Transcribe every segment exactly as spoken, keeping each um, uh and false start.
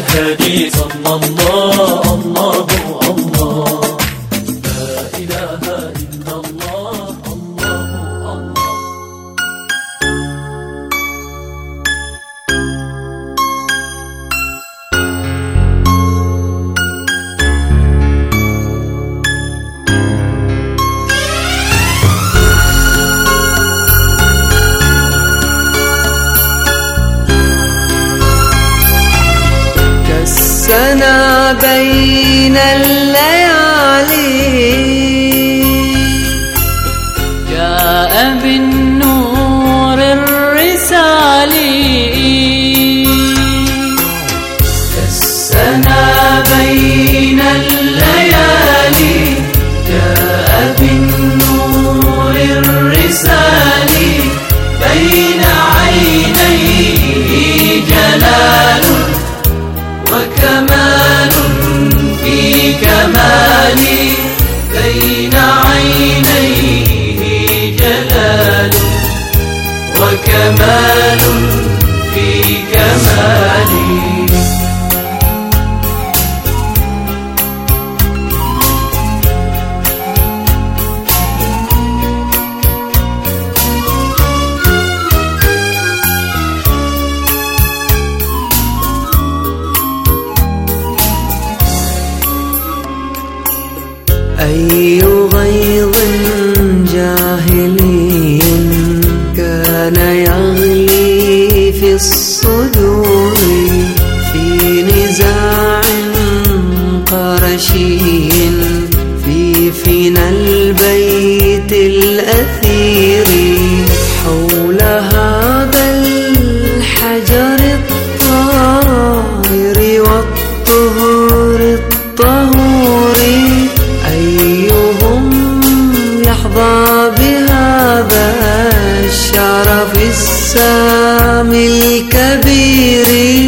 الهادي صلى الله الله الله لا إله إلا الله الله الله. كالسنا بين الليالي جاء بالنور الرسالي. كالسنا بين الليالي جاء بالنور الرسالي. بين عينيه جلال وكمال في كمالي. بين عينيه جلال وكمال في كمالي. أي غيظ جاهلي كان يغلي في الصدور في نزاع قرشي في فنى البيت الأثير. حول هذا الحجر الطاهر والطهر الطهور أيهم يحظى بهذا الشرف السامي الكبير.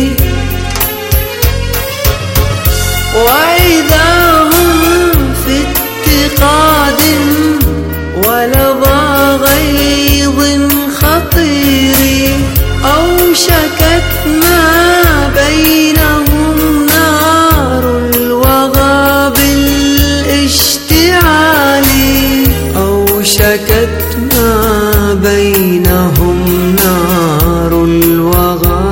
وإذا هم في اتقاد ولظى غيظ خطير أوشكت ما بينهم نار الوغى بالاشتعال. أوشكت ما بينهم نار الوغى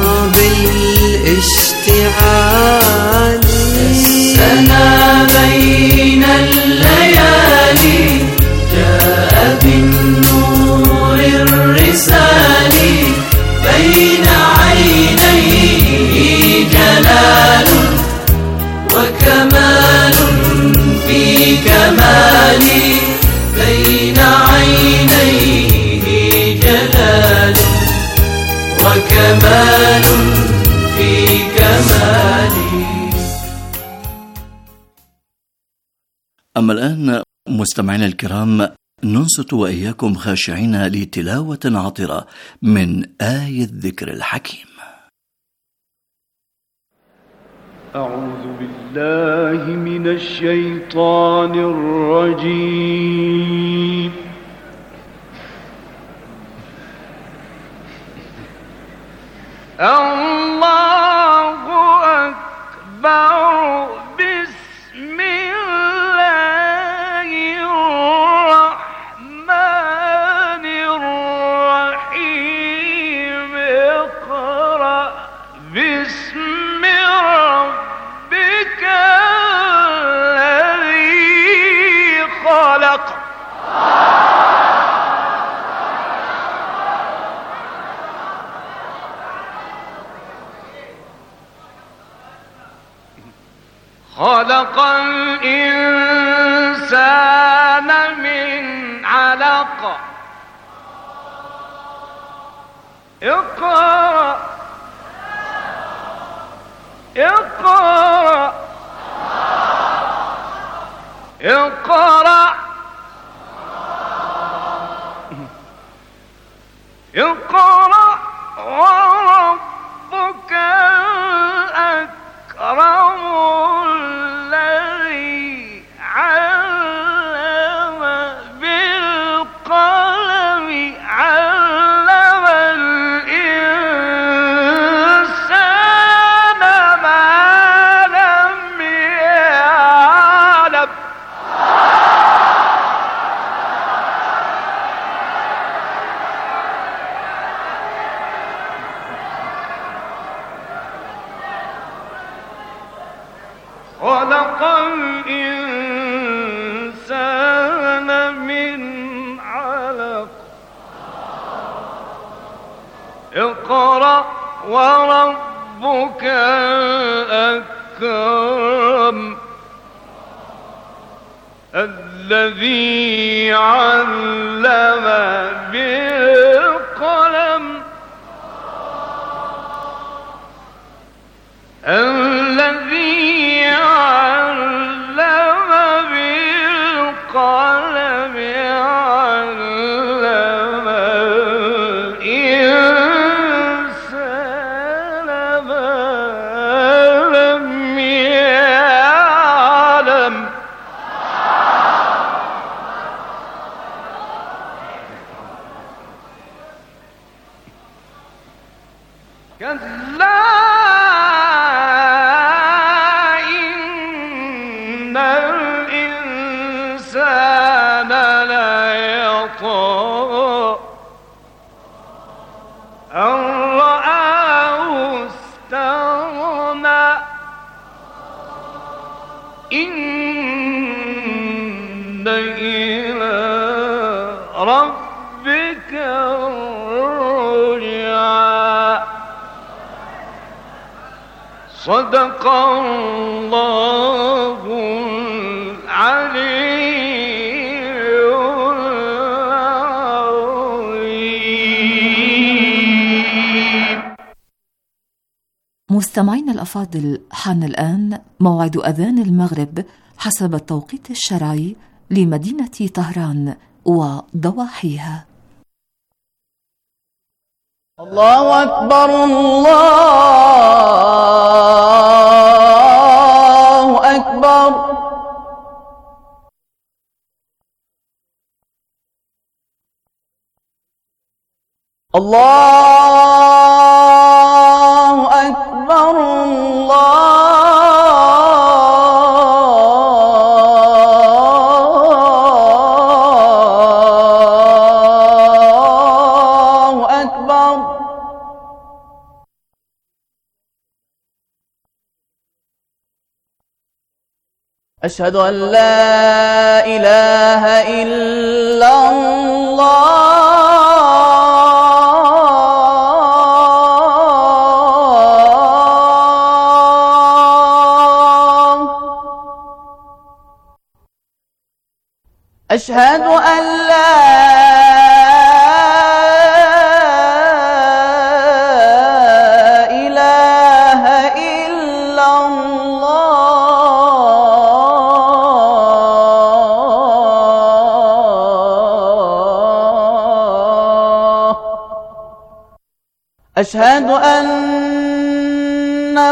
بالاشتعال. السنا بين الليالي جاء بالنور الرسالي. بين عينيه جلال وكمال في كمالي. بين عينيه جلال وكمال في كمالي. أما الآن مستمعينا الكرام ننصت وإياكم خاشعين لتلاوة عطرة من آية الذكر الحكيم. أعوذ بالله من الشيطان الرجيم. الله أكبر. بسم الله الرحمن الرحيم. اقرأ باسم ربك الذي خلق. خلق الإنسان من علق. اقرأ اقرأ اقرأ اقرأ وربك الأكرم الذي علم بالقلم. علم الإنسان ما خلق الإنسان من علق اقرأ وربك الأكرم الذي علم بالقلم الذي علم بالقلم علم الإنسان ما لم يعلم كلا إن الإنسان ليطغى أن رآه استغنى إن إلى ربك الرجعى صدق الله العلي العظيم. مستمعينا الأفاضل، حان الآن موعد أذان المغرب حسب التوقيت الشرعي لمدينة طهران وضواحيها. الله أكبر الله أكبر الله أكبر الله أكبر أشهد أن لا إله إلا الله أشهد أن لا إله إلا الله أشهد أن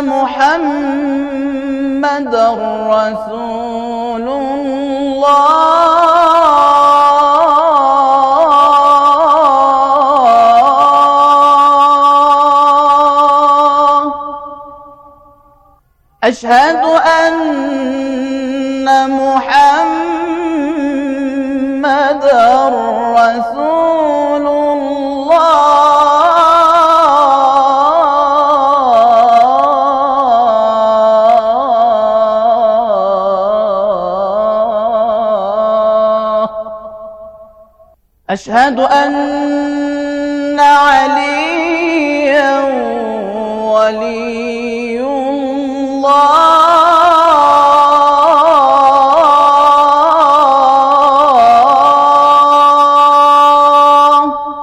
محمدًا رسول الله أشهد أن محمدًا رسول الله أشهد أن عليا ولي الله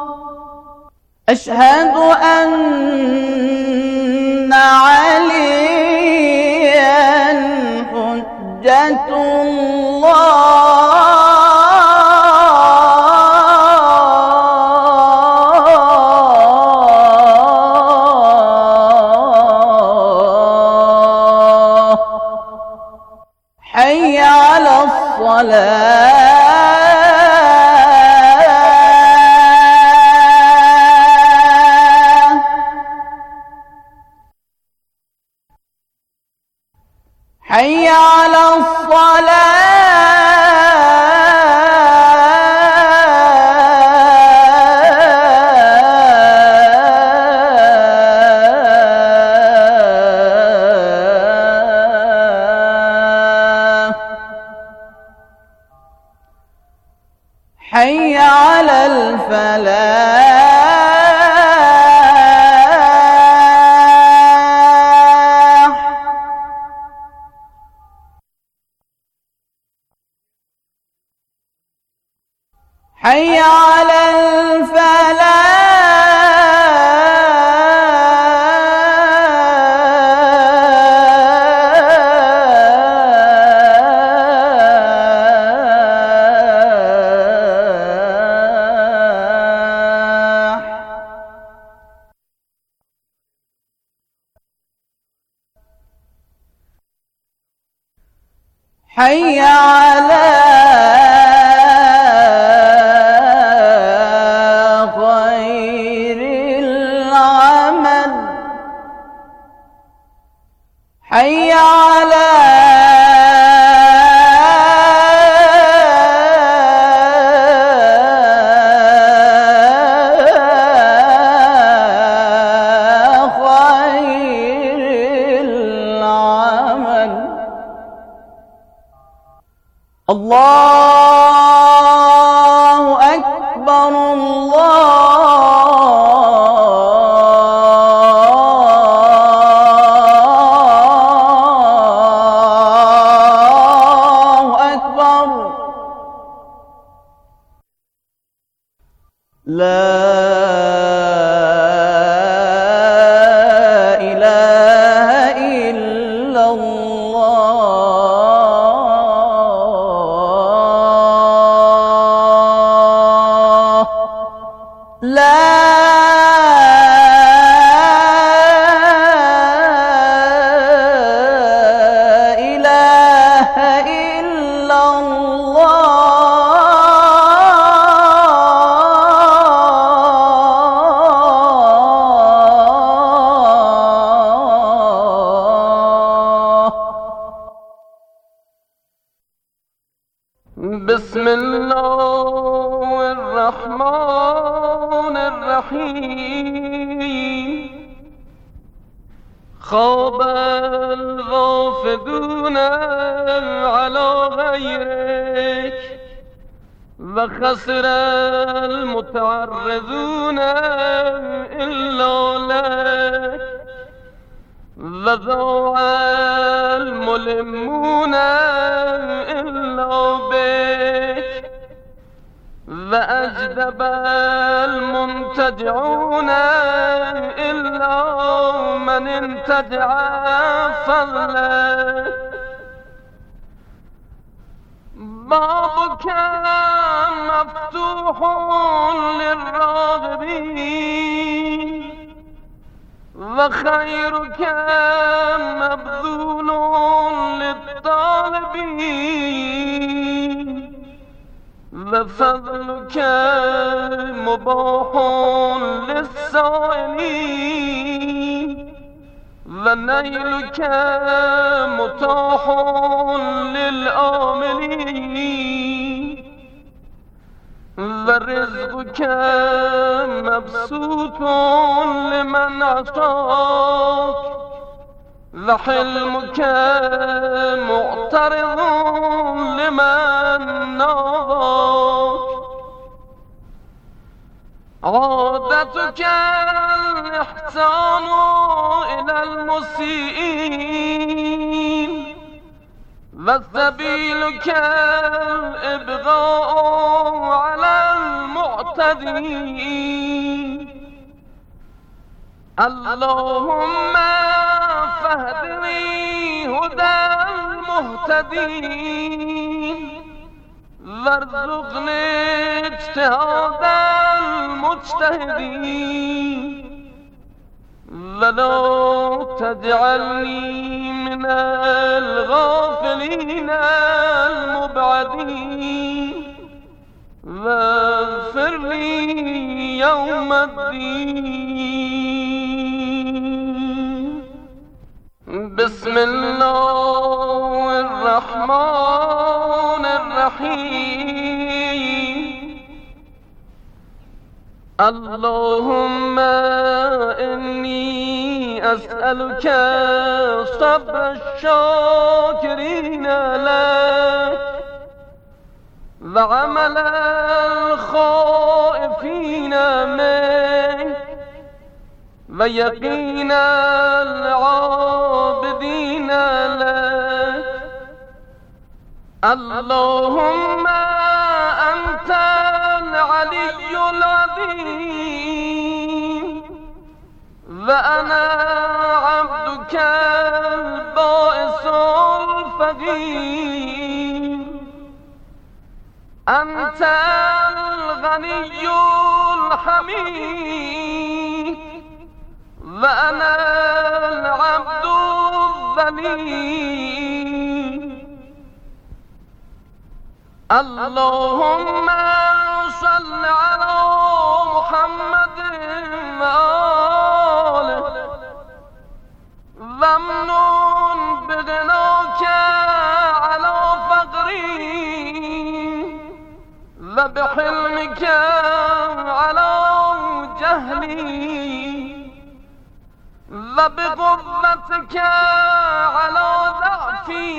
أشهد أن عليا حجة الله حي على الصلاة حي على الصلاة على الفلاح حي على الفلاح حي على خير العمل حي على الله أكبر الله أكبر لا إله إلا الله لا إله إلا الله. بسم الله الرحمن الرحيم. خاب الغافلون على غيرك وخسر المتعرضون إلا لك وضاع الملمون إلا بك وأجدب المنتجعون إلا من انتجع فضلك. بابك مفتوح للراغبين وخيرك مبذول للطالبين وفضلك مباح للسائلين ونيلك متاح للآملين ورزقك مبسوط لمن عصاك وحلمك معترض لمن ناظاك. عادتك الإحسان إلى المسيئين وسبيلك الإبغاء على المعتدين. اللهم فاهدني هدى المهتدين وارزقني اجتهاد المجتهدين ولا تجعلني من الغافلين المبعدين واغفر لي يوم الدين. بسم الله الرحمن الرحيم. اللهم إني أسألك صبر الشاكرين لك وعمل الخائفين منك ويقين العابدين لك. اللهم أنت العلي العظيم وأنا عبدك البائس الفقير. أنت الغني الحميد وأنا العبد الذليل. اللهم صل على محمد وآله وامنن بغناك على فقري وبحلمك على جهلي وبقوتك على ضعفي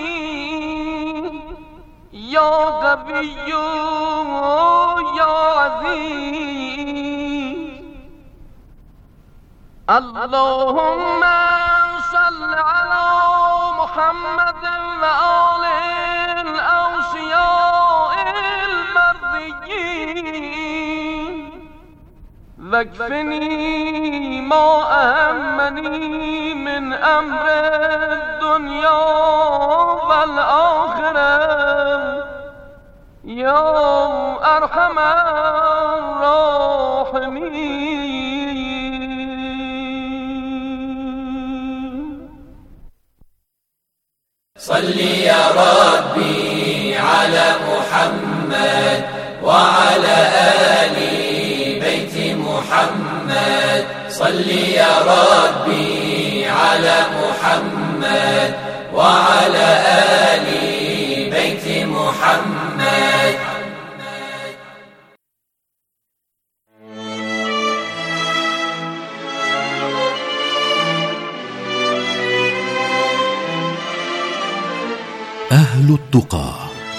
يا قوي يا عزيز. اللهم صل على محمد وآله الأوصياء المرضيين واكفني ما أهمني من أمر الدنيا والآخرة يا أرحم الراحمين. صل يا ربي على محمد وعلى آل بيت محمد. صل يا ربي على محمد وعلى آل بيت محمد. أهل التقى.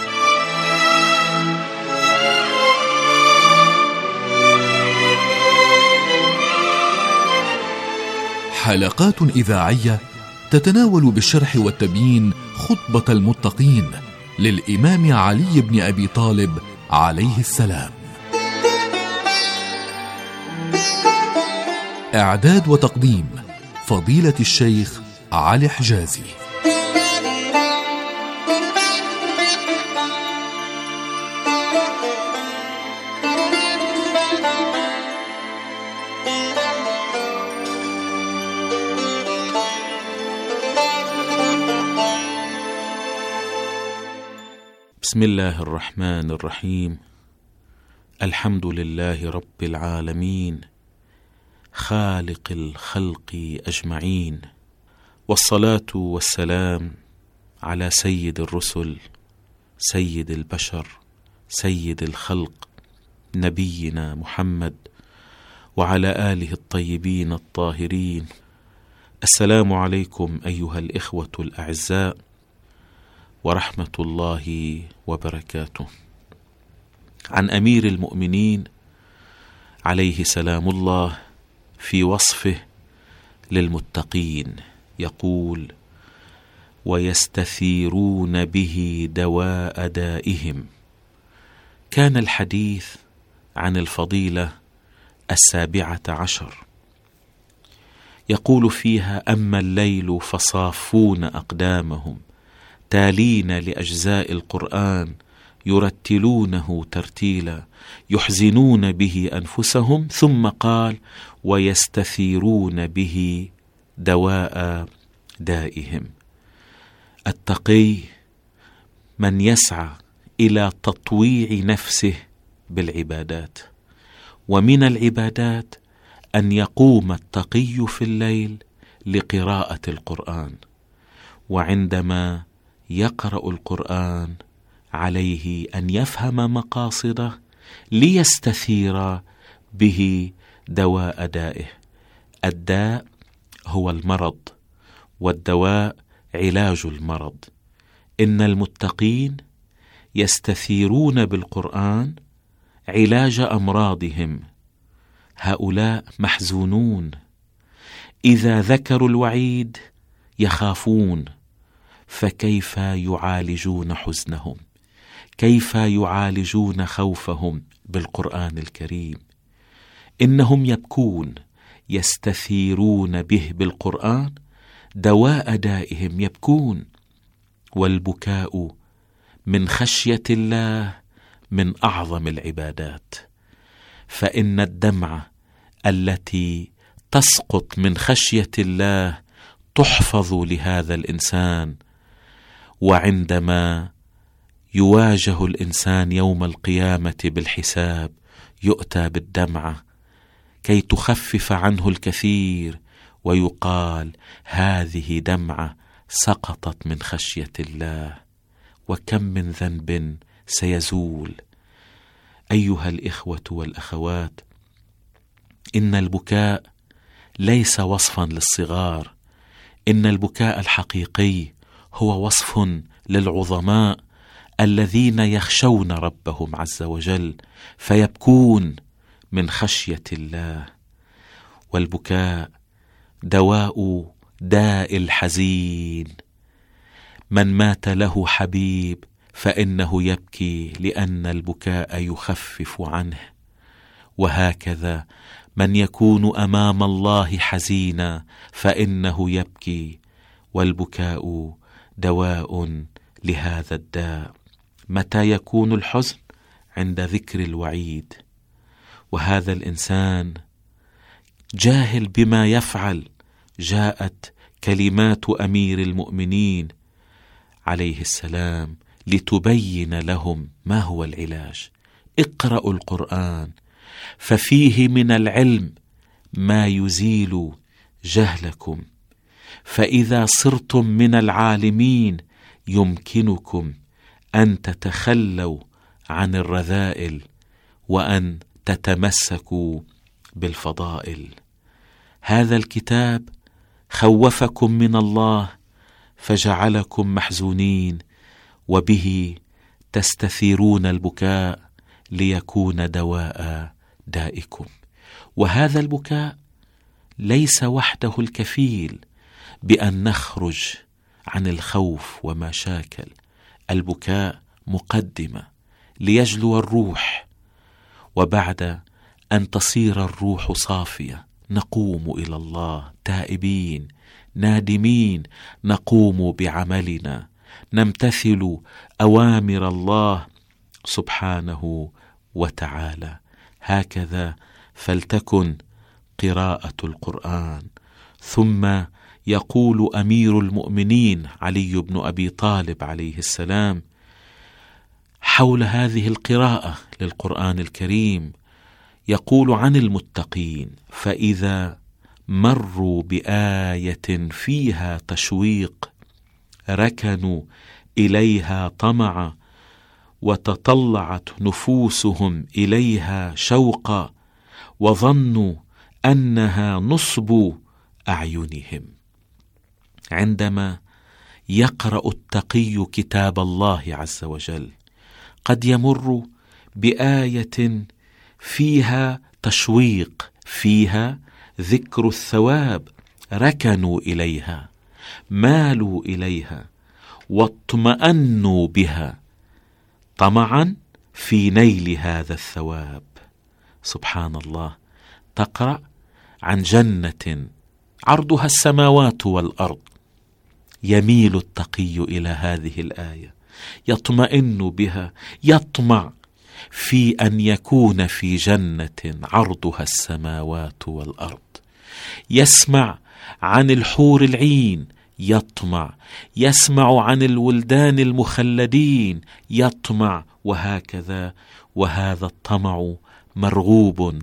حلقات إذاعية تتناول بالشرح والتبيين خطبة المتقين للإمام علي بن أبي طالب عليه السلام. إعداد وتقديم فضيلة الشيخ علي حجازي. بسم الله الرحمن الرحيم. الحمد لله رب العالمين خالق الخلق أجمعين، والصلاة والسلام على سيد الرسل سيد البشر سيد الخلق نبينا محمد وعلى آله الطيبين الطاهرين. السلام عليكم أيها الإخوة الأعزاء ورحمة الله وبركاته. عن أمير المؤمنين عليه سلام الله في وصفه للمتقين يقول: ويستثيرون به دواء دائهم. كان الحديث عن الفضيلة السابعة عشر، يقول فيها: أما الليل فصافون أقدامهم تالين لأجزاء القرآن يرتلونه ترتيلا يحزنون به أنفسهم، ثم قال: ويستثيرون به دواء دائهم. التقي من يسعى إلى تطويع نفسه بالعبادات، ومن العبادات أن يقوم التقي في الليل لقراءة القرآن، وعندما يقرأ القرآن عليه أن يفهم مقاصده ليستثير به دواء دائه. الداء هو المرض، والدواء علاج المرض. إن المتقين يستثيرون بالقرآن علاج أمراضهم. هؤلاء محزونون، إذا ذكروا الوعيد يخافون، فكيف يعالجون حزنهم؟ كيف يعالجون خوفهم بالقرآن الكريم؟ إنهم يبكون، يستثيرون به بالقرآن دواء دائهم، يبكون. والبكاء من خشية الله من أعظم العبادات، فإن الدمعة التي تسقط من خشية الله تحفظ لهذا الإنسان، وعندما يواجه الإنسان يوم القيامة بالحساب يؤتى بالدمعة كي تخفف عنه الكثير، ويقال هذه دمعة سقطت من خشية الله. وكم من ذنب سيزول. أيها الإخوة والأخوات، إن البكاء ليس وصفا للصغار، إن البكاء الحقيقي هو وصف للعظماء الذين يخشون ربهم عز وجل فيبكون من خشية الله. والبكاء دواء داء الحزين. من مات له حبيب فإنه يبكي لأن البكاء يخفف عنه، وهكذا من يكون أمام الله حزينا فإنه يبكي، والبكاء دواء لهذا الداء. متى يكون الحزن؟ عند ذكر الوعيد، وهذا الإنسان جاهل بما يفعل. جاءت كلمات أمير المؤمنين عليه السلام لتبين لهم ما هو العلاج. اقرأوا القرآن ففيه من العلم ما يزيل جهلكم، فإذا صرتم من العالمين يمكنكم أن تتخلوا عن الرذائل وأن تتمسكوا بالفضائل. هذا الكتاب خوفكم من الله فجعلكم محزونين، وبه تستثيرون البكاء ليكون دواء دائكم. وهذا البكاء ليس وحده الكفيل بأن نخرج عن الخوف وما شاكل. البكاء مقدمة ليجلو الروح، وبعد أن تصير الروح صافية نقوم إلى الله تائبين نادمين، نقوم بعملنا، نمتثل أوامر الله سبحانه وتعالى. هكذا فلتكن قراءة القرآن. ثم يقول أمير المؤمنين علي بن أبي طالب عليه السلام حول هذه القراءة للقرآن الكريم، يقول عن المتقين: فإذا مروا بآية فيها تشويق ركنوا إليها طمعا، وتطلعت نفوسهم إليها شوقا، وظنوا أنها نصب أعينهم. عندما يقرأ التقي كتاب الله عز وجل قد يمر بآية فيها تشويق، فيها ذكر الثواب، ركنوا إليها، مالوا إليها، واطمأنوا بها طمعا في نيل هذا الثواب. سبحان الله، تقرأ عن جنة عرضها السماوات والأرض، يميل التقي إلى هذه الآية، يطمئن بها، يطمع في أن يكون في جنة عرضها السماوات والأرض. يسمع عن الحور العين، يطمع، يسمع عن الولدان المخلدين، يطمع، وهكذا. وهذا الطمع مرغوب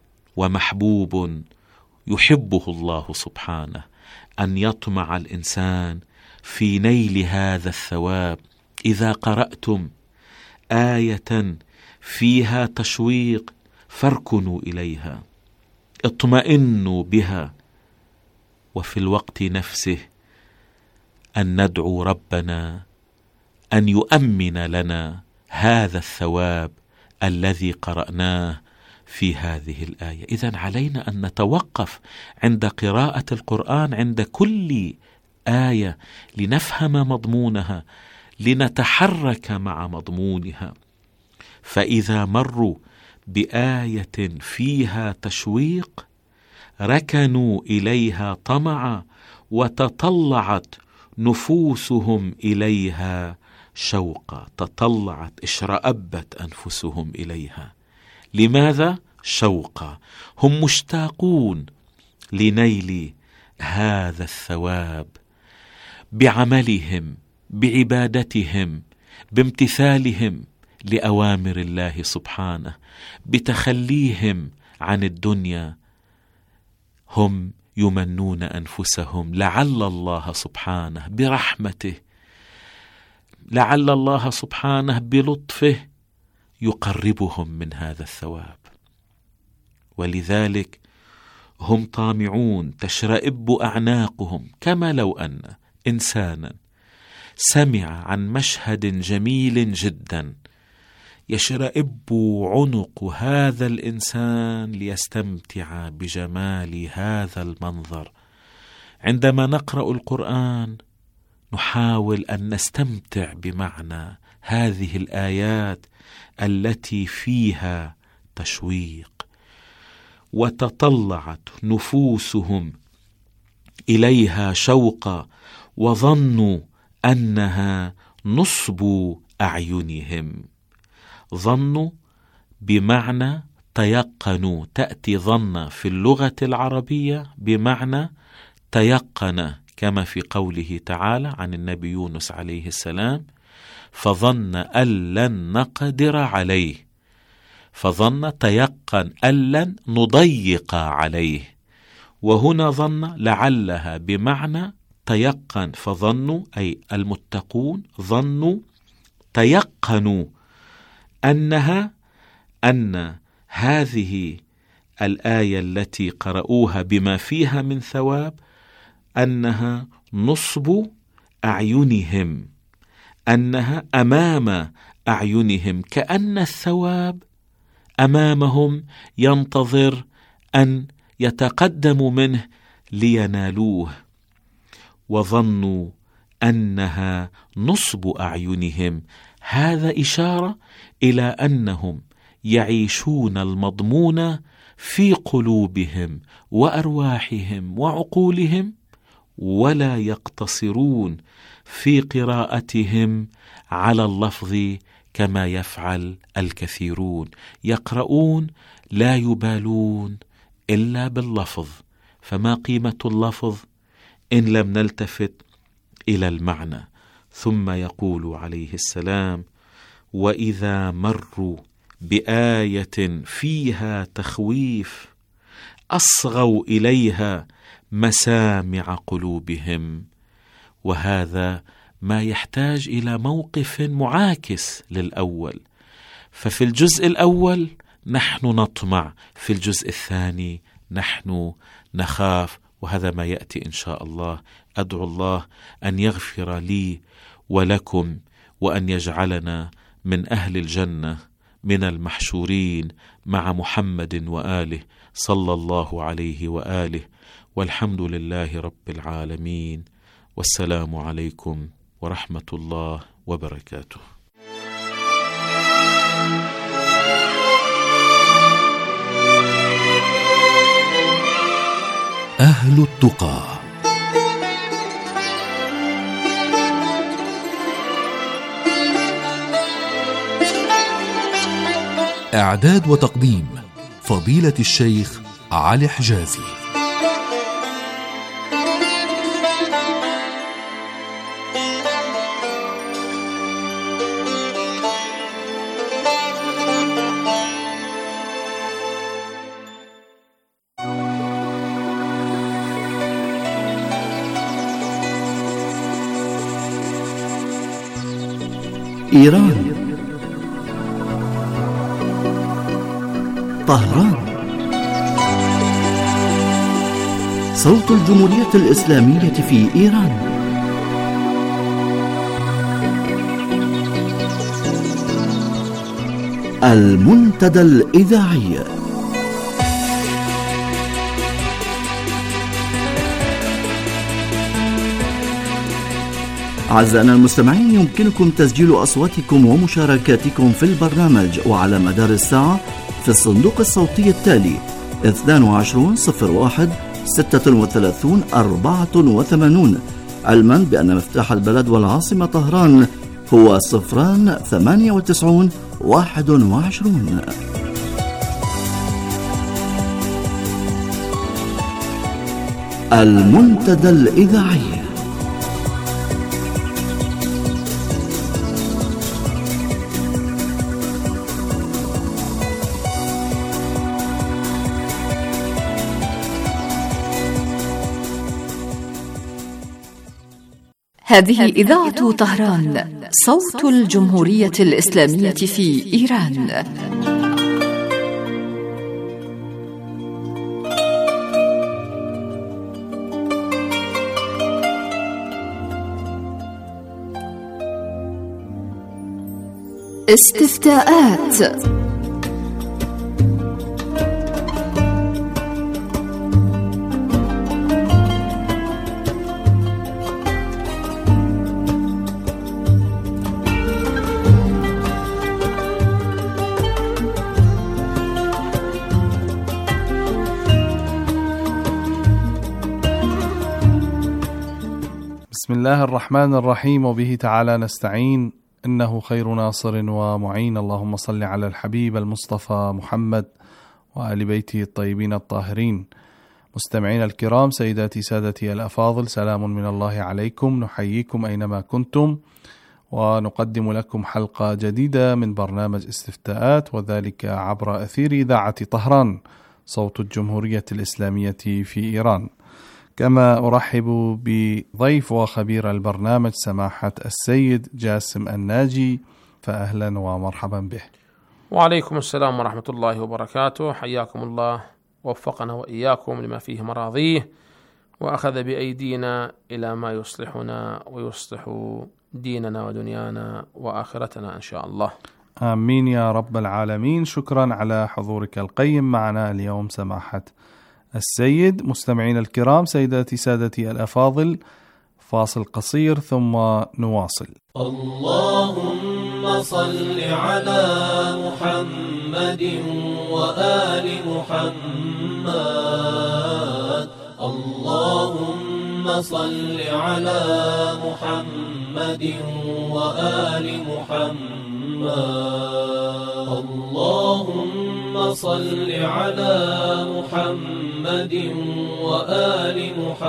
ومحبوب يحبه الله سبحانه، أن يطمع الإنسان في نيل هذا الثواب. إذا قرأتم آية فيها تشويق فاركنوا إليها، اطمئنوا بها، وفي الوقت نفسه أن ندعو ربنا أن يؤمن لنا هذا الثواب الذي قرأناه في هذه الآية. إذن علينا أن نتوقف عند قراءة القرآن عند كل آية لنفهم مضمونها، لنتحرك مع مضمونها. فإذا مروا بآية فيها تشويق ركنوا إليها طمعا وتطلعت نفوسهم إليها شوقا. تطلعت، اشرأبت أنفسهم إليها. لماذا؟ شوقا. هم مشتاقون لنيل هذا الثواب بعملهم، بعبادتهم، بامتثالهم لأوامر الله سبحانه، بتخليهم عن الدنيا. هم يمنون أنفسهم لعل الله سبحانه برحمته، لعل الله سبحانه بلطفه يقربهم من هذا الثواب. ولذلك هم طامعون، تشرئب أعناقهم، كما لو أن إنسانا سمع عن مشهد جميل جدا يشرئب عنق هذا الإنسان ليستمتع بجمال هذا المنظر. عندما نقرأ القرآن نحاول أن نستمتع بمعنى هذه الآيات التي فيها تشويق. وتطلعت نفوسهم إليها شوقا وظنوا أنها نصب أعينهم. ظنوا بمعنى تيقنوا، تأتي ظن في اللغة العربية بمعنى تيقن، كما في قوله تعالى عن النبي يونس عليه السلام: فظن أن لن نقدر عليه. فظن تيقن أن لن نضيق عليه. وهنا ظن لعلها بمعنى تيقن. فظنوا أي المتقون ظنوا، تيقنوا أنها أن هذه الآية التي قرأوها بما فيها من ثواب أنها نصب أعينهم، أنها أمام أعينهم، كأن الثواب أمامهم ينتظر أن يتقدموا منه لينالوه. وظنوا أنها نصب أعينهم، هذا إشارة إلى أنهم يعيشون المضمون في قلوبهم وأرواحهم وعقولهم، ولا يقتصرون في قراءتهم على اللفظ كما يفعل الكثيرون. يقرؤون لا يبالون إلا باللفظ، فما قيمة اللفظ إن لم نلتفت إلى المعنى. ثم يقول عليه السلام: وإذا مروا بآية فيها تخويف أصغوا إليها مسامع قلوبهم. وهذا ما يحتاج إلى موقف معاكس للأول. ففي الجزء الأول نحن نطمع، في الجزء الثاني نحن نخاف، وهذا ما يأتي إن شاء الله. أدعو الله أن يغفر لي ولكم، وأن يجعلنا من أهل الجنة من المحشورين مع محمد وآله صلى الله عليه وآله. والحمد لله رب العالمين، والسلام عليكم ورحمة الله وبركاته. أهل التقى. إعداد وتقديم فضيلة الشيخ علي حجازي. إيران، طهران، صوت الجمهورية الإسلامية في إيران. المنتدى الإذاعي. أعزائنا المستمعين، يمكنكم تسجيل أصواتكم ومشاركاتكم في البرنامج وعلى مدار الساعة في الصندوق الصوتي التالي اثنان وعشرين صفر واحد ستة وثلاثين أربعة وثمانين، علما بأن مفتاح البلد والعاصمة طهران هو صفران ثمانية وتسعون واحد وعشرون. المنتدى الإذاعي. هذه إذاعة طهران، صوت الجمهورية الإسلامية في إيران. استفتاءات. بسم الله الرحمن الرحيم، وبه تعالى نستعين، إنه خير ناصر ومعين. اللهم صل على الحبيب المصطفى محمد وآل بيته الطيبين الطاهرين. مستمعين الكرام، سيداتي سادتي الأفاضل، سلام من الله عليكم. نحييكم أينما كنتم ونقدم لكم حلقة جديدة من برنامج استفتاءات، وذلك عبر أثير إذاعة طهران، صوت الجمهورية الإسلامية في إيران. كما أرحب بضيف وخبير البرنامج سماحة السيد جاسم الناجي، فأهلا ومرحبا به. وعليكم السلام ورحمة الله وبركاته. حياكم الله، ووفقنا وإياكم لما فيه مراضيه، وأخذ بأيدينا إلى ما يصلحنا ويصلح ديننا ودنيانا وآخرتنا إن شاء الله. آمين يا رب العالمين. شكرا على حضورك القيم معنا اليوم سماحة السيد. مستمعين الكرام، سيداتي سادتي الأفاضل، فاصل قصير ثم نواصل. اللهم صل على محمد وآل محمد. اللهم صل على محمد وآل محمد. اللهم صل على محمد وآل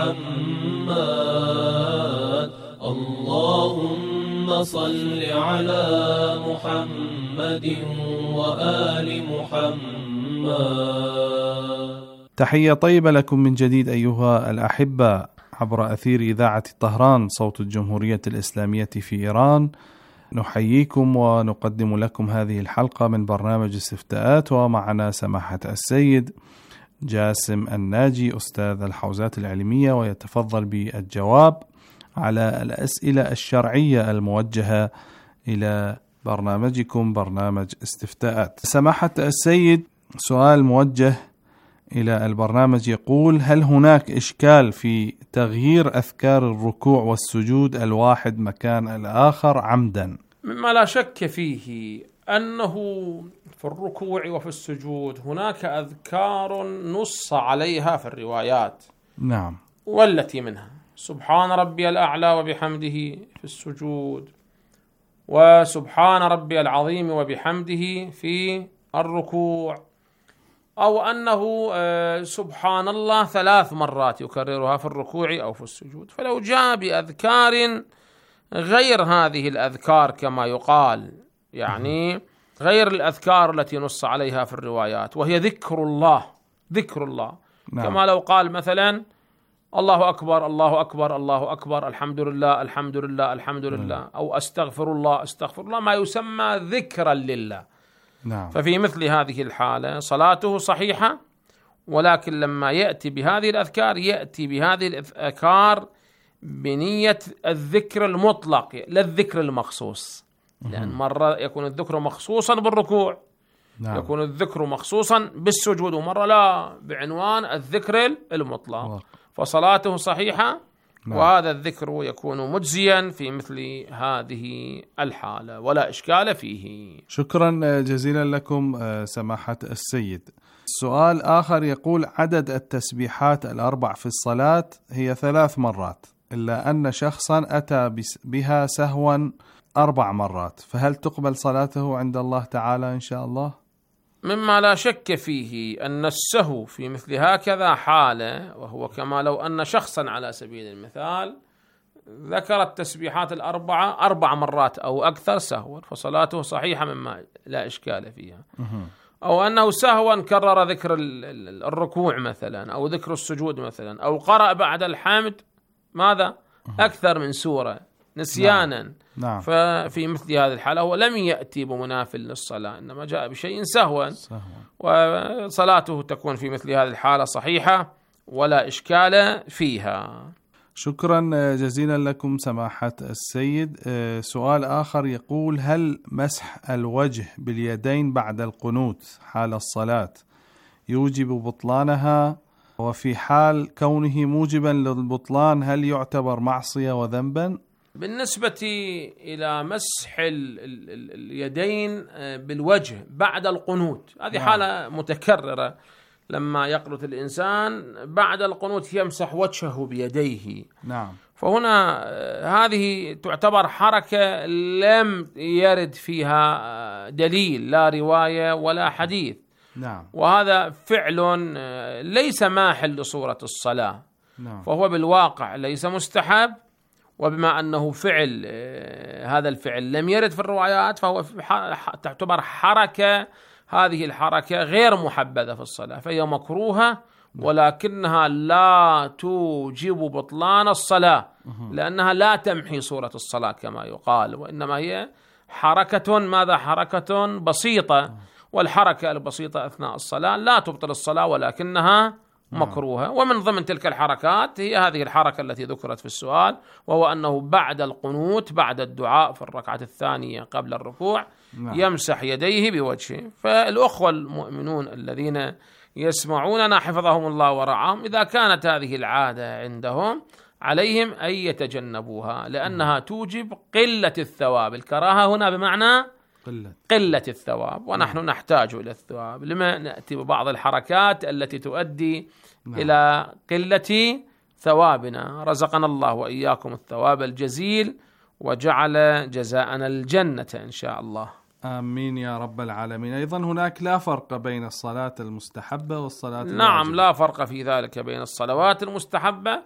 محمد. اللهم صل على محمد وآل محمد. تحية طيبة لكم من جديد أيها الأحبة عبر أثير إذاعة طهران، صوت الجمهورية الإسلامية في إيران. نحييكم ونقدم لكم هذه الحلقة من برنامج استفتاءات، ومعنا سماحة السيد جاسم الناجي أستاذ الحوزات العلمية، ويتفضل بالجواب على الأسئلة الشرعية الموجهة إلى برنامجكم برنامج استفتاءات. سماحة السيد، سؤال موجه إلى البرنامج يقول: هل هناك إشكال في تغيير أذكار الركوع والسجود الواحد مكان الآخر عمدا؟ مما لا شك فيه أنه في الركوع وفي السجود هناك أذكار نص عليها في الروايات. نعم. والتي منها سبحان ربي الأعلى وبحمده في السجود، وسبحان ربي العظيم وبحمده في الركوع، أو أنه سبحان الله ثلاث مرات يكررها في الركوع أو في السجود. فلو جاء بأذكار غير هذه الأذكار كما يقال، يعني غير الأذكار التي نص عليها في الروايات، وهي ذكر الله ذكر الله نعم. كما لو قال مثلا الله أكبر الله أكبر الله أكبر، الحمد لله الحمد لله الحمد لله، أو أستغفر الله أستغفر الله، ما يسمى ذكرا لله. نعم. ففي مثل هذه الحالة صلاته صحيحة، ولكن لما يأتي بهذه الأذكار يأتي بهذه الأذكار بنية الذكر المطلق لا الذكر المخصوص، لأن مرة يكون الذكر مخصوصا بالركوع نعم. يكون الذكر مخصوصا بالسجود، ومرة لا بعنوان الذكر المطلق، فصلاته صحيحة. نعم. وهذا الذكر يكون مجزيا في مثل هذه الحالة ولا إشكال فيه. شكرا جزيلا لكم سماحة السيد. سؤال آخر يقول: عدد التسبيحات الأربع في الصلاة هي ثلاث مرات، إلا أن شخصا أتى بها سهوا أربع مرات، فهل تقبل صلاته عند الله تعالى إن شاء الله؟ مما لا شك فيه أن السهو في مثل هكذا حالة، وهو كما لو أن شخصا على سبيل المثال ذكر التسبيحات الأربعة أربع مرات أو أكثر سهوا، فصلاته صحيحة مما لا إشكال فيها. أو أنه سهوا كرر ذكر الركوع مثلا، أو ذكر السجود مثلا، أو قرأ بعد الحمد ماذا أكثر من سورة نسيانا. نعم. نعم. ففي مثل هذه الحالة هو لم يأتي بمنافل للصلاة، إنما جاء بشيء سهوا، سهوا. وصلاته تكون في مثل هذه الحالة صحيحة ولا إشكال فيها. شكرا جزيلا لكم سماحة السيد. سؤال آخر يقول: هل مسح الوجه باليدين بعد القنوت حال الصلاة يوجب بطلانها؟ وفي حال كونه موجبا للبطلان هل يعتبر معصية وذنبا؟ بالنسبة إلى مسح ال ال ال اليدين بالوجه بعد القنوت، هذه نعم. حالة متكررة، لما يقنط الإنسان بعد القنوت يمسح وجهه بيديه. نعم. فهنا هذه تعتبر حركة لم يرد فيها دليل، لا رواية ولا حديث. نعم. وهذا فعل ليس ماحل لصورة الصلاة. نعم. فهو بالواقع ليس مستحب، وبما أنه فعل هذا الفعل لم يرد في الروايات فهو تعتبر حركة، هذه الحركة غير محبذة في الصلاة، فهي مكروهة، ولكنها لا توجب بطلان الصلاة، لأنها لا تمحي صورة الصلاة كما يقال، وإنما هي حركة ماذا حركة بسيطة، والحركة البسيطة أثناء الصلاة لا تبطل الصلاة ولكنها مكروهة. ومن ضمن تلك الحركات هي هذه الحركة التي ذكرت في السؤال، وهو أنه بعد القنوت بعد الدعاء في الركعة الثانية قبل الركوع يمسح يديه بوجهه. فالأخوة المؤمنون الذين يسمعوننا حفظهم الله ورعاهم، إذا كانت هذه العادة عندهم عليهم أن يتجنبوها، لأنها توجب قلة الثواب. الكراهة هنا بمعنى قلة, قلة الثواب، ونحن نحتاج إلى الثواب، لما نأتي ببعض الحركات التي تؤدي نعم. إلى قلة ثوابنا. رزقنا الله وإياكم الثواب الجزيل، وجعل جزاءنا الجنة إن شاء الله. آمين يا رب العالمين. أيضا هناك لا فرق بين الصلاة المستحبة والصلاة الواجبة؟ نعم، لا فرق في ذلك بين الصلوات المستحبة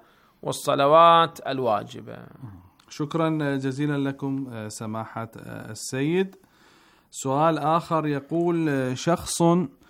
والصلوات الواجبة. شكرا جزيلا لكم سماحة السيد. سؤال آخر يقول: شخص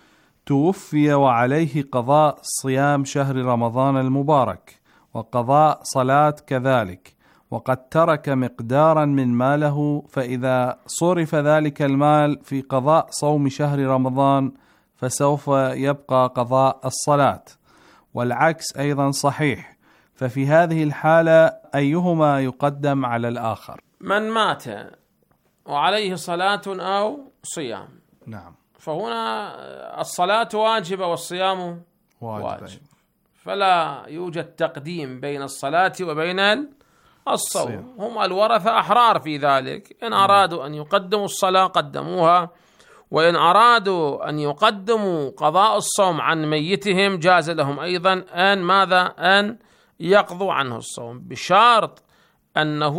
توفي وعليه قضاء صيام شهر رمضان المبارك وقضاء صلاة كذلك، وقد ترك مقدارا من ماله، فإذا صرف ذلك المال في قضاء صوم شهر رمضان فسوف يبقى قضاء الصلاة، والعكس أيضا صحيح، ففي هذه الحالة أيهما يقدم على الآخر؟ من مات وعليه صلاة أو صيام، نعم، فهنا الصلاة واجبة والصيام واجب, واجب. فلا يوجد تقديم بين الصلاة وبين الصوم. هم الورثة أحرار في ذلك، إن أرادوا أن يقدموا الصلاة قدموها، وإن أرادوا أن يقدموا قضاء الصوم عن ميتهم جاز لهم أيضا أن ماذا أن يقضوا عنه الصوم، بشرط أنه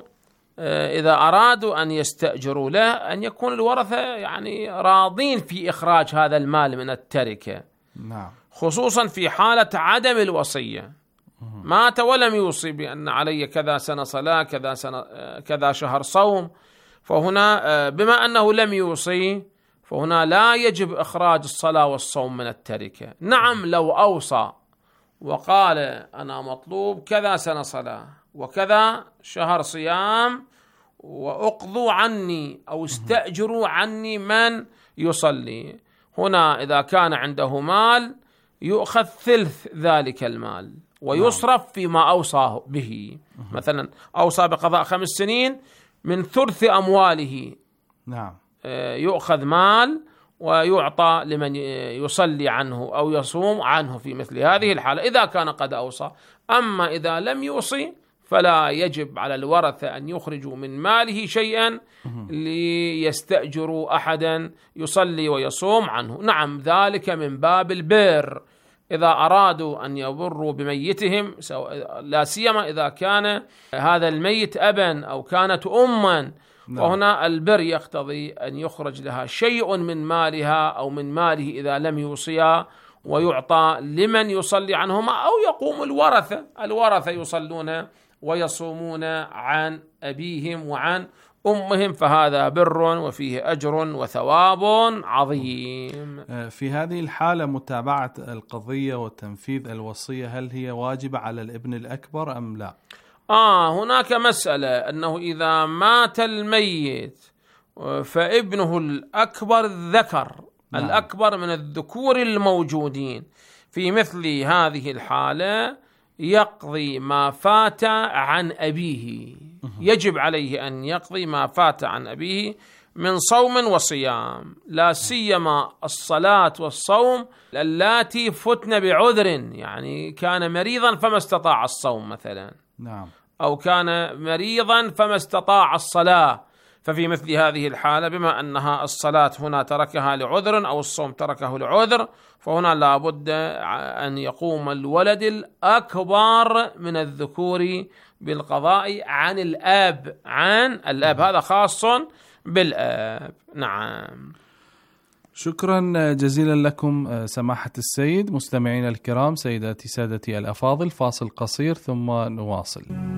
إذا أرادوا أن يستأجروا له أن يكون الورثة يعني راضين في إخراج هذا المال من التركة. نعم. خصوصا في حالة عدم الوصية، مات ولم يوصي بأن علي كذا سنة صلاة كذا سنة كذا شهر صوم، فهنا بما أنه لم يوصي فهنا لا يجب إخراج الصلاة والصوم من التركة. نعم، لو أوصى وقال أنا مطلوب كذا سنة صلاة وكذا شهر صيام وأقضوا عني أو استأجروا عني من يصلي، هنا إذا كان عنده مال يؤخذ ثلث ذلك المال ويصرف فيما أوصى به. مثلا أوصى بقضاء خمس سنين، من ثلث أمواله نعم يؤخذ مال ويعطى لمن يصلي عنه أو يصوم عنه في مثل هذه الحالة إذا كان قد أوصى. أما إذا لم يوصي فلا يجب على الورثة أن يخرجوا من ماله شيئا ليستأجروا أحدا يصلي ويصوم عنه. نعم، ذلك من باب البر إذا أرادوا أن يبروا بميتهم، لا سيما إذا كان هذا الميت أبا أو كانت أما، فهنا البر يقتضي أن يخرج لها شيء من مالها أو من ماله إذا لم يوصيا، ويعطى لمن يصلي عنهما، أو يقوم الورثة الورثة يصلون ويصومون عن أبيهم وعن أمهم، فهذا بر وفيه أجر وثواب عظيم. في هذه الحالة متابعة القضية وتنفيذ الوصية هل هي واجبة على الابن الأكبر أم لا؟ آه هناك مسألة أنه إذا مات الميت فابنه الأكبر ذكر، نعم. الأكبر من الذكور الموجودين، في مثل هذه الحالة يقضي ما فات عن أبيه، يجب عليه أن يقضي ما فات عن أبيه من صوم وصيام، لا سيما الصلاة والصوم اللاتي فتن بعذر، يعني كان مريضا فما استطاع الصوم مثلا، نعم، أو كان مريضا فما استطاع الصلاة. ففي مثل هذه الحالة بما أنها الصلاة هنا تركها لعذر أو الصوم تركه لعذر، فهنا لا بد أن يقوم الولد الأكبر من الذكور بالقضاء عن الأب، عن الأب، هذا خاص بالأب. نعم. شكرا جزيلا لكم سماحة السيد. مستمعين الكرام، سيداتي سادتي الأفاضل، فاصل قصير ثم نواصل.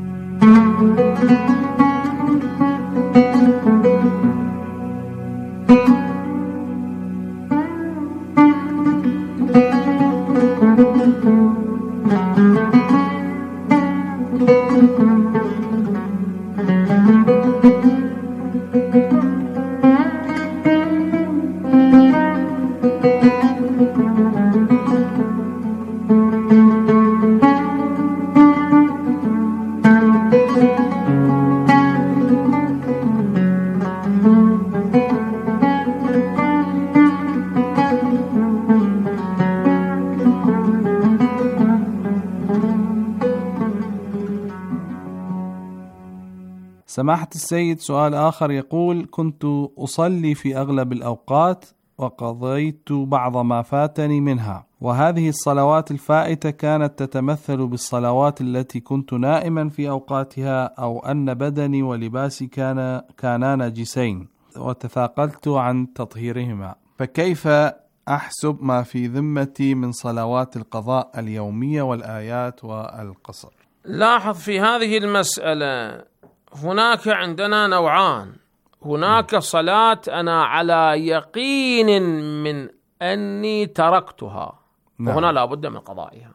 سماحة السيد، سؤال آخر يقول: كنت أصلي في أغلب الأوقات وقضيت بعض ما فاتني منها، وهذه الصلوات الفائتة كانت تتمثل بالصلوات التي كنت نائما في أوقاتها، أو أن بدني ولباسي كان كانا نجسين وتثاقلت عن تطهيرهما، فكيف أحسب ما في ذمتي من صلوات القضاء اليومية والآيات والقصر؟ لاحظ في هذه المسألة هناك عندنا نوعان، هناك صلاة أنا على يقين من أني تركتها، وهنا لا بد من قضائها،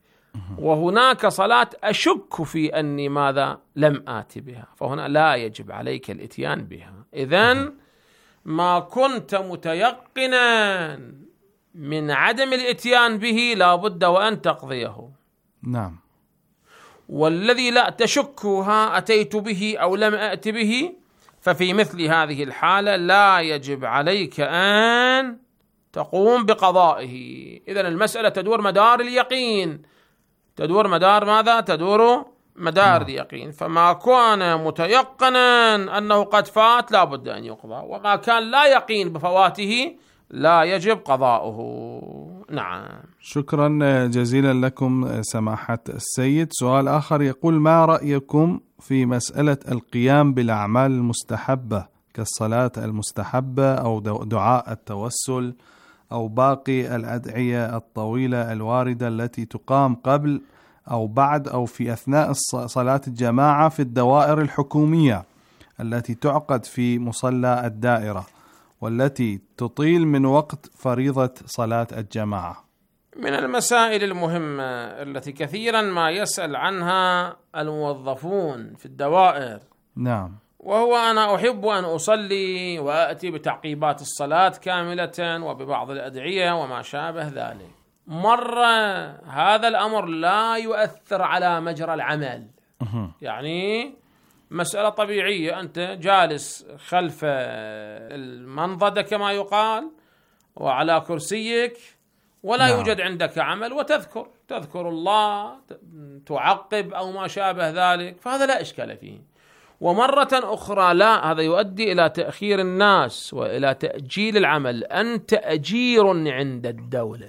وهناك صلاة أشك في أني ماذا لم آتي بها، فهنا لا يجب عليك الاتيان بها. إذن ما كنت متيقنا من عدم الاتيان به لا بد وأن تقضيه. نعم. والذي لا تشكها أتيت به أو لم أأت به، ففي مثل هذه الحالة لا يجب عليك أن تقوم بقضائه. إذن المسألة تدور مدار اليقين، تدور مدار ماذا؟ تدور مدار م. اليقين. فما كان متيقنا أنه قد فات لا بد أن يقضى، وما كان لا يقين بفواته لا يجب قضاؤه. نعم. شكرا جزيلا لكم سماحة السيد. سؤال آخر يقول: ما رأيكم في مسألة القيام بالأعمال المستحبة كالصلاة المستحبة أو دعاء التوسل أو باقي الأدعية الطويلة الواردة التي تقام قبل أو بعد أو في أثناء صلاة الجماعة في الدوائر الحكومية التي تعقد في مصلى الدائرة، والتي تطيل من وقت فريضة صلاة الجماعة؟ من المسائل المهمة التي كثيرا ما يسأل عنها الموظفون في الدوائر. نعم. وهو أنا أحب أن أصلي وأأتي بتعقيبات الصلاة كاملة وببعض الأدعية وما شابه ذلك. مرة هذا الأمر لا يؤثر على مجرى العمل، يعني مسألة طبيعية، أنت جالس خلف المنضدة كما يقال وعلى كرسيك ولا نعم. يوجد عندك عمل وتذكر تذكر الله تعقب أو ما شابه ذلك، فهذا لا إشكال فيه. ومرة أخرى لا، هذا يؤدي إلى تأخير الناس وإلى تأجيل العمل. أنت أجير عند الدولة،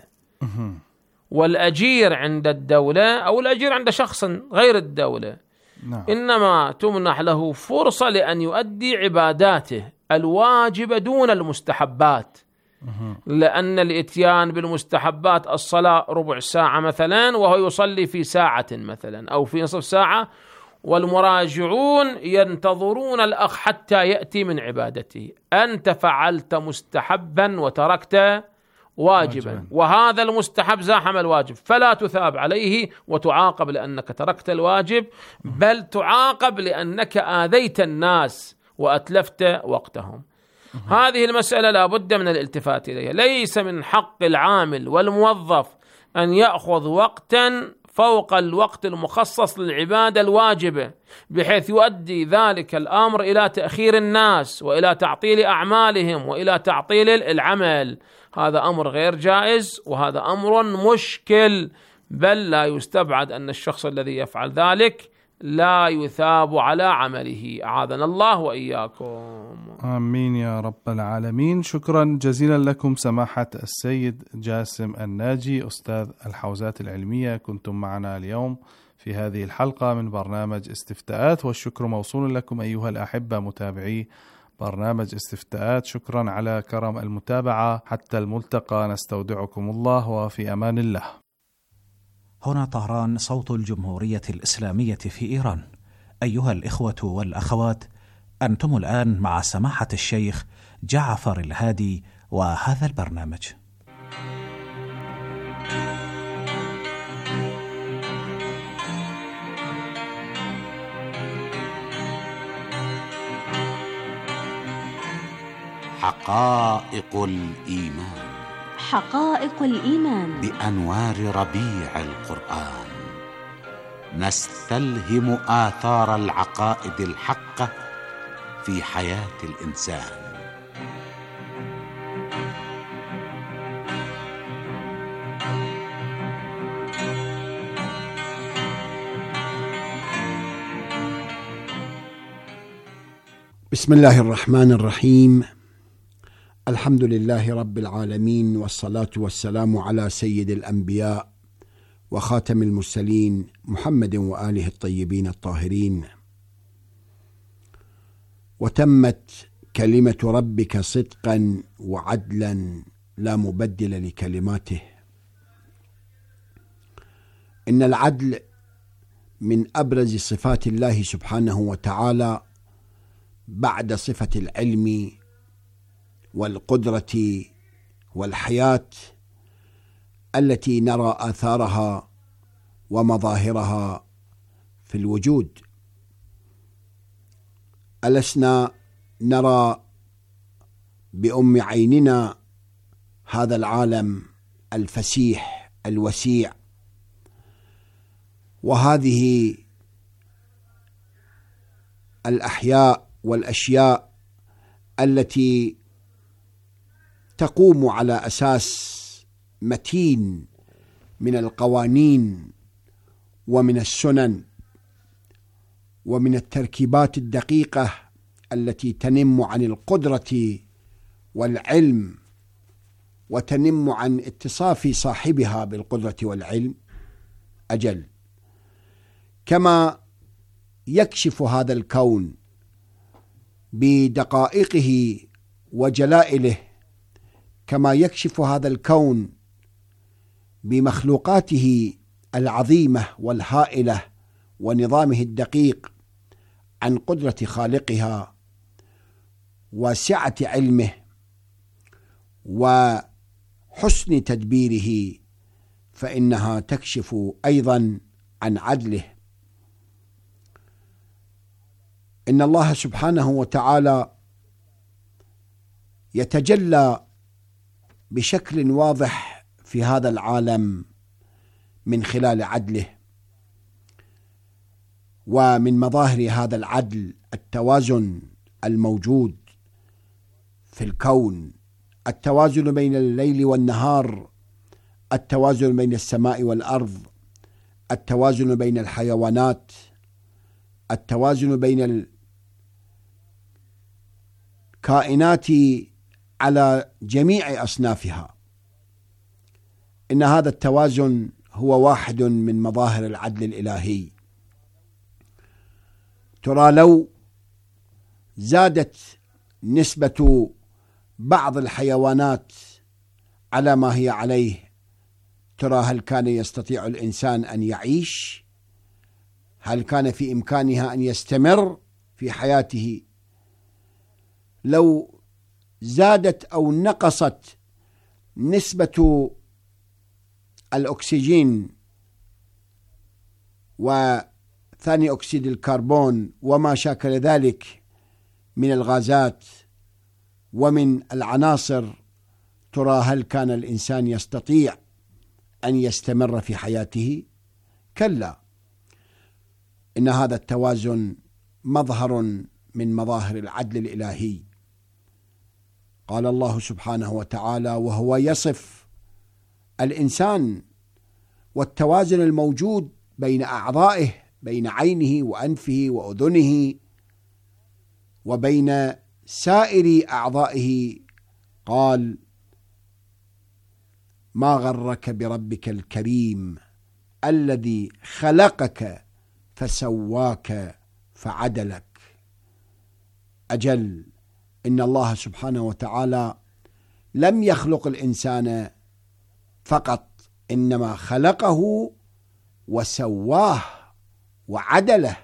والأجير عند الدولة أو الأجير عند شخص غير الدولة نعم. إنما تمنح له فرصة لأن يؤدي عباداته الواجبة دون المستحبات، لأن الإتيان بالمستحبات الصلاة ربع ساعة مثلا وهو يصلي في ساعة مثلا أو في نصف ساعة، والمراجعون ينتظرون الأخ حتى يأتي من عبادته. أنت فعلت مستحبا وتركت واجبا, واجبا. وهذا المستحب زاحم الواجب، فلا تثاب عليه وتعاقب لأنك تركت الواجب، بل تعاقب لأنك آذيت الناس وأتلفت وقتهم. هذه المسألة لا بد من الالتفات إليها. ليس من حق العامل والموظف أن يأخذ وقتا فوق الوقت المخصص للعبادة الواجبة بحيث يؤدي ذلك الأمر إلى تأخير الناس وإلى تعطيل أعمالهم وإلى تعطيل العمل. هذا أمر غير جائز وهذا أمر مشكل، بل لا يستبعد أن الشخص الذي يفعل ذلك لا يثاب على عمله. أعاذنا الله وإياكم. آمين يا رب العالمين. شكرا جزيلا لكم سماحة السيد جاسم الناجي أستاذ الحوزات العلمية، كنتم معنا اليوم في هذه الحلقة من برنامج استفتاءات، والشكر موصول لكم أيها الأحبة متابعي برنامج استفتاءات. شكرا على كرم المتابعة. حتى الملتقى نستودعكم الله وفي أمان الله. هنا طهران، صوت الجمهورية الإسلامية في إيران. أيها الإخوة والأخوات، أنتم الآن مع سماحة الشيخ جعفر الهادي وهذا البرنامج. حقائق الإيمان. حقائق الإيمان بأنوار ربيع القرآن نستلهم آثار العقائد الحقة في حياة الإنسان. بسم الله الرحمن الرحيم. الحمد لله رب العالمين، والصلاة والسلام على سيد الأنبياء وخاتم المرسلين محمد وآله الطيبين الطاهرين. وتمت كلمة ربك صدقا وعدلا لا مبدل لكلماته. إن العدل من أبرز صفات الله سبحانه وتعالى بعد صفة العلم والقدرة والحياة التي نرى آثارها ومظاهرها في الوجود. ألسنا نرى بأم عيننا هذا العالم الفسيح الوسيع، وهذه الأحياء والأشياء التي تقوم على أساس متين من القوانين ومن السنن ومن التركيبات الدقيقة التي تنم عن القدرة والعلم وتنم عن اتصاف صاحبها بالقدرة والعلم. أجل، كما يكشف هذا الكون بدقائقه وجلائله، كما يكشف هذا الكون بمخلوقاته العظيمة والهائلة ونظامه الدقيق عن قدرة خالقها وسعة علمه وحسن تدبيره، فإنها تكشف أيضا عن عدله. إن الله سبحانه وتعالى يتجلى بشكل واضح في هذا العالم من خلال عدله، ومن مظاهر هذا العدل التوازن الموجود في الكون التوازن بين الليل والنهار، التوازن بين السماء والأرض، التوازن بين الحيوانات، التوازن بين الكائنات على جميع أصنافها. إن هذا التوازن هو واحد من مظاهر العدل الإلهي. ترى لو زادت نسبة بعض الحيوانات على ما هي عليه، ترى هل كان يستطيع الإنسان أن يعيش؟ هل كان في إمكانها أن يستمر في حياته؟ لو زادت أو نقصت نسبة الأكسجين وثاني أكسيد الكربون وما شاكل ذلك من الغازات ومن العناصر، ترى هل كان الإنسان يستطيع أن يستمر في حياته؟ كلا. إن هذا التوازن مظهر من مظاهر العدل الإلهي. قال الله سبحانه وتعالى وهو يصف الإنسان والتوازن الموجود بين أعضائه، بين عينه وأنفه وأذنه وبين سائر أعضائه، قال ما غرك بربك الكريم الذي خلقك فسواك فعدلك. أجل، إن الله سبحانه وتعالى لم يخلق الإنسان فقط، إنما خلقه وسواه وعدله.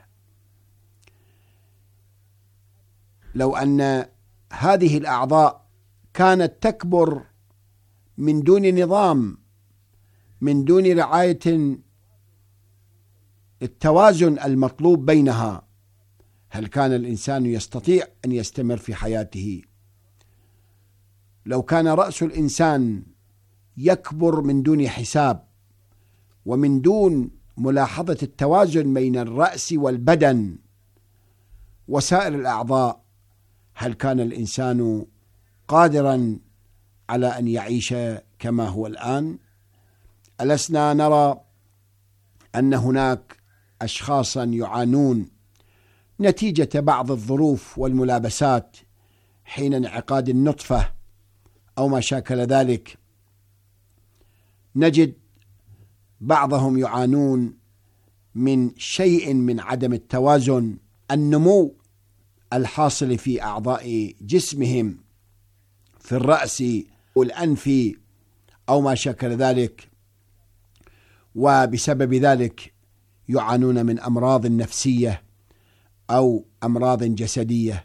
لو أن هذه الأعضاء كانت تكبر من دون نظام، من دون رعاية التوازن المطلوب بينها، هل كان الإنسان يستطيع أن يستمر في حياته؟ لو كان رأس الإنسان يكبر من دون حساب ومن دون ملاحظة التوازن بين الرأس والبدن وسائر الأعضاء، هل كان الإنسان قادرا على أن يعيش كما هو الآن؟ ألسنا نرى أن هناك أشخاصا يعانون نتيجة بعض الظروف والملابسات حين انعقاد النطفة أو ما شاكل ذلك؟ نجد بعضهم يعانون من شيء من عدم التوازن، النمو الحاصل في أعضاء جسمهم في الرأس والأنف أو ما شاكل ذلك، وبسبب ذلك يعانون من أمراض نفسية أو أمراض جسدية.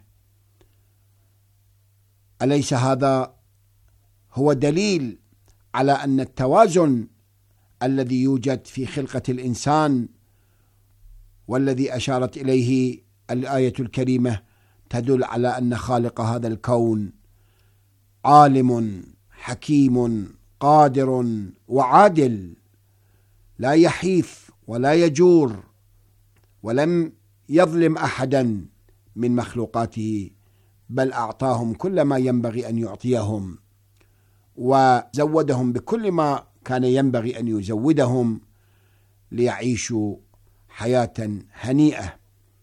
أليس هذا هو دليل على أن التوازن الذي يوجد في خلقة الإنسان والذي أشارت إليه الآية الكريمة تدل على أن خالق هذا الكون عالم حكيم قادر وعادل، لا يحيف ولا يجور، ولم يظلم أحدا من مخلوقاته، بل أعطاهم كل ما ينبغي أن يعطيهم وزودهم بكل ما كان ينبغي أن يزودهم ليعيشوا حياة هنيئة.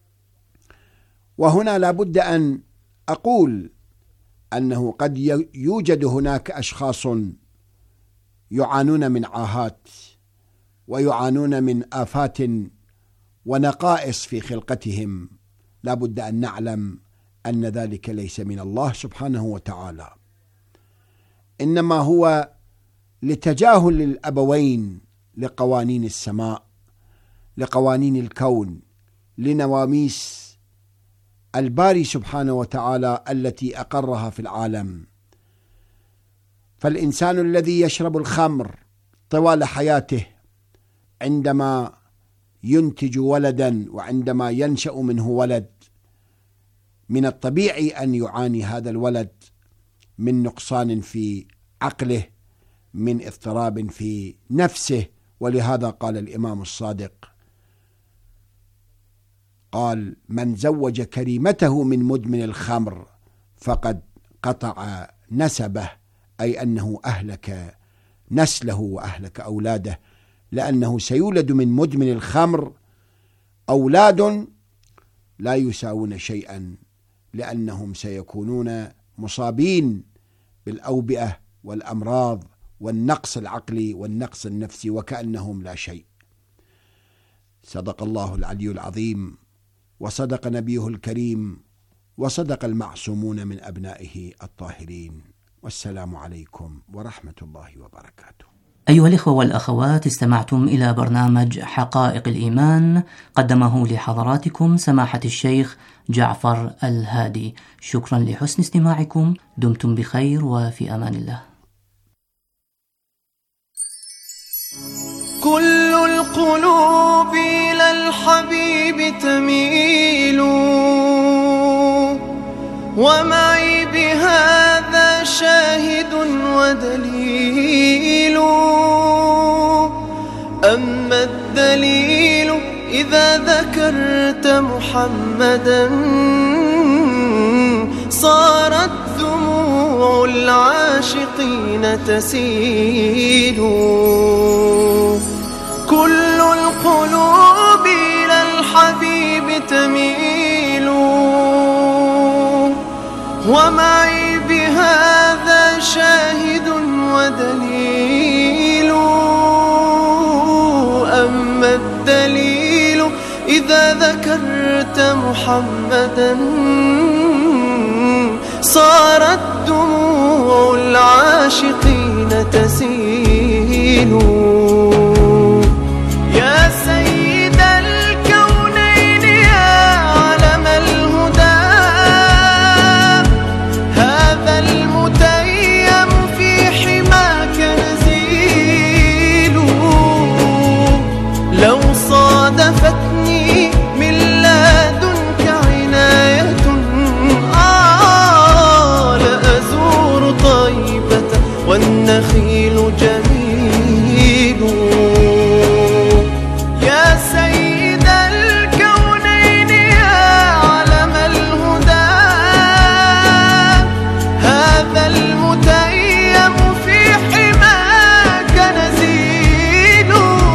وهنا لا بد أن أقول أنه قد يوجد هناك أشخاص يعانون من عاهات ويعانون من آفات ونقائص في خلقتهم، لا بد أن نعلم أن ذلك ليس من الله سبحانه وتعالى، إنما هو لتجاهل الأبوين لقوانين السماء، لقوانين الكون، لنواميس الباري سبحانه وتعالى التي أقرها في العالم. فالإنسان الذي يشرب الخمر طوال حياته عندما ينتج ولدا وعندما ينشأ منه ولد، من الطبيعي أن يعاني هذا الولد من نقصان في عقله، من اضطراب في نفسه. ولهذا قال الإمام الصادق، قال من زوج كريمته من مدمن الخمر فقد قطع نسبه، أي أنه أهلك نسله وأهلك أولاده، لأنه سيولد من مدمن الخمر أولاد لا يساوون شيئا، لأنهم سيكونون مصابين بالأوبئة والأمراض والنقص العقلي والنقص النفسي وكأنهم لا شيء. صدق الله العلي العظيم، وصدق نبيه الكريم، وصدق المعصومون من أبنائه الطاهرين. والسلام عليكم ورحمة الله وبركاته. أيها الإخوة والأخوات، استمعتم إلى برنامج حقائق الإيمان قدمه لحضراتكم سماحة الشيخ جعفر الهادي. شكرا لحسن استماعكم، دمتم بخير وفي أمان الله. كل القلوب إلى الحبيب تميل، ومعي بهذا شاهد ودليل. أما الدليل إذا ذكرت محمدا صارت دموع العاشقين تسيل. كل القلوب إلى الحبيب تميل، ومعي بهذا شاهد ودليل. أما الدليل إذا ذكرت محمدا صارت دموع العاشقين تسيل. يا سيد الكونين يا علم الهدى، هذا المتيم في حماك نزيل. لو صادفتني من لدنك عناية آه لأزور طيبة والنخيل جميل. يا سيد الكونين يا علم الهدى، هذا المتيم في حماك نزيل.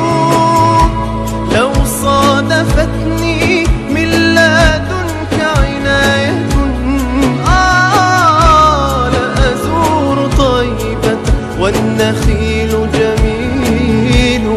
لو صادفتني من لدنك عناية آه لأزور طيبة والنخيل جميل.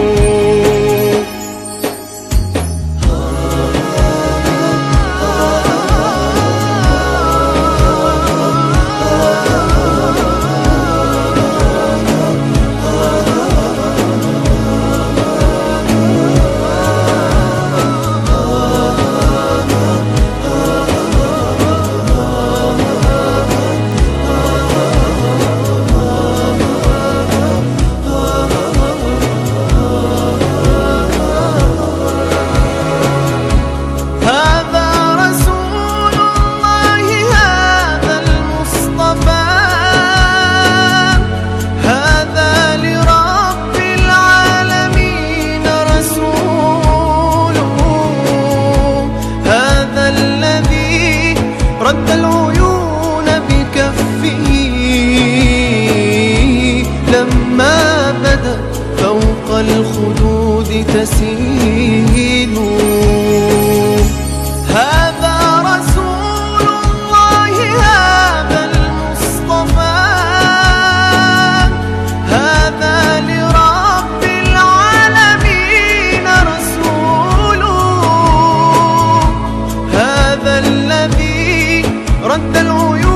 رد العيون بكفه لما بدا فوق الخدود تسيل. هذا رسول الله هذا المصطفى، هذا لرب العالمين رسول. هذا الذي رد العيون